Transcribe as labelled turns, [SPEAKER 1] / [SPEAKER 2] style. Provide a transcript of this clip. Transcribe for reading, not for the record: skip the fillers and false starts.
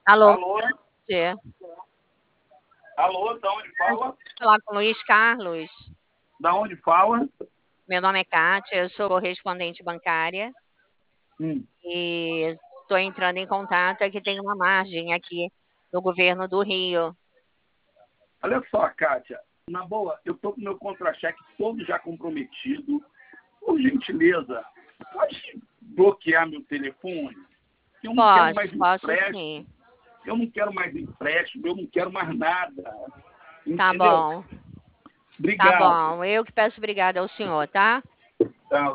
[SPEAKER 1] Alô,
[SPEAKER 2] Alô?
[SPEAKER 1] dia.
[SPEAKER 2] Alô, da onde fala?
[SPEAKER 1] Falar com o Luiz Carlos.
[SPEAKER 2] Da onde fala?
[SPEAKER 1] Meu nome é Kátia, eu sou correspondente bancária
[SPEAKER 2] Hum.
[SPEAKER 1] e estou entrando em contato. É que tem uma margem aqui do governo do Rio.
[SPEAKER 2] Olha só, Kátia, na boa, eu tô com meu contra-cheque todo já comprometido. Por gentileza, pode bloquear meu telefone? Eu não quero mais
[SPEAKER 1] Posso
[SPEAKER 2] empréstimo,
[SPEAKER 1] sim.
[SPEAKER 2] eu não quero mais nada.
[SPEAKER 1] Tá
[SPEAKER 2] Entendeu?
[SPEAKER 1] bom, tá
[SPEAKER 2] Obrigado.
[SPEAKER 1] bom. Eu que peço obrigada ao senhor, tá?
[SPEAKER 2] Tá.